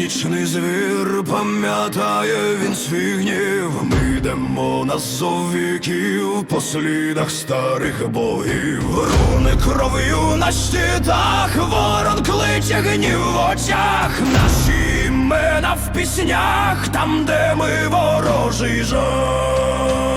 нічний звір, пам'ятає він свій гнів. Ми йдемо на зов віків, по слідах старих богів. Руни кров'ю на щитах, ворон кличе гнів в очах. Наші імена в піснях, там, де ми ворожий жах.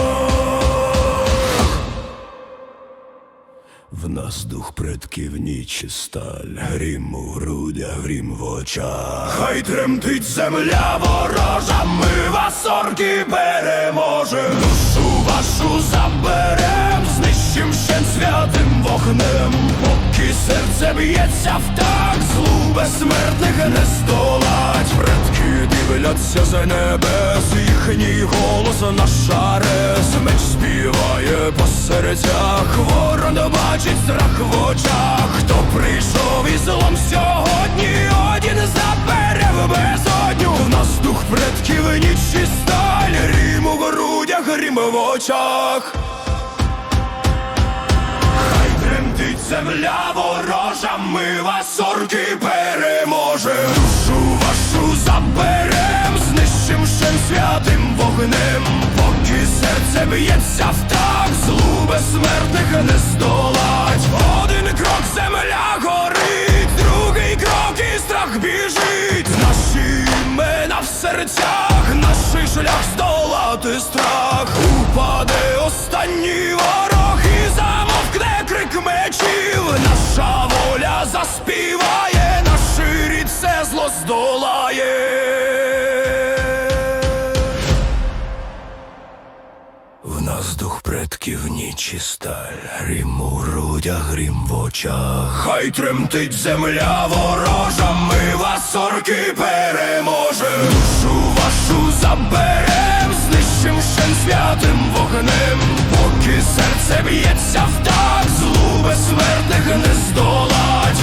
В нас дух предків, ніч і сталь, грім у грудях, грім в очах. Хай тремтить земля ворожа, ми вас, орки, переможем. Душу вашу заберем, знищим ще святим вогнем. Поки серце б'ється в так, злу безсмертних не здолать. Предки дивляться за небес, їхній голос наш арес. Меч співає по серцях, ворон бачить страх в очах. Хто прийшов із злом сьогодні, один забере в безодню. В нас дух предків, ніч і сталь, грім у грудях, грім в очах. Хай тремтить земля ворожа, ми вас, орки, переможем. Душу вашу заберем, знищим ще святим вогнем. Поки серце б'ється в так, злу безсмертних не здолать. Один крок земля горить, другий крок і страх біжить. Наші імена в серцях, наш шлях здолати страх. Упаде останній ворог і замовкне крик мечів. Наша воля заспіває, наш рід все зло здолає. В нас дух предків, ніч і сталь, грім у грудях, грім в очах. Хай тремтить земля ворожа, ми вас, орки, переможем. Душу вашу заберем, знищим ще святим вогнем. Поки серце б'ється в так, злу безсмертних не здолать.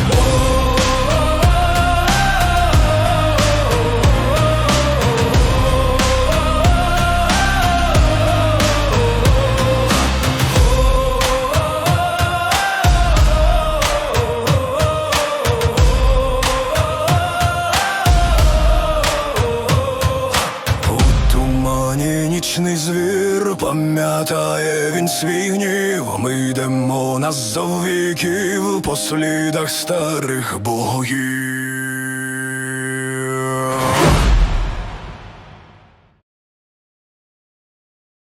Нічний звір, пам'ятає він свій гнів. Ми йдемо на зов віків, по слідах старих богів.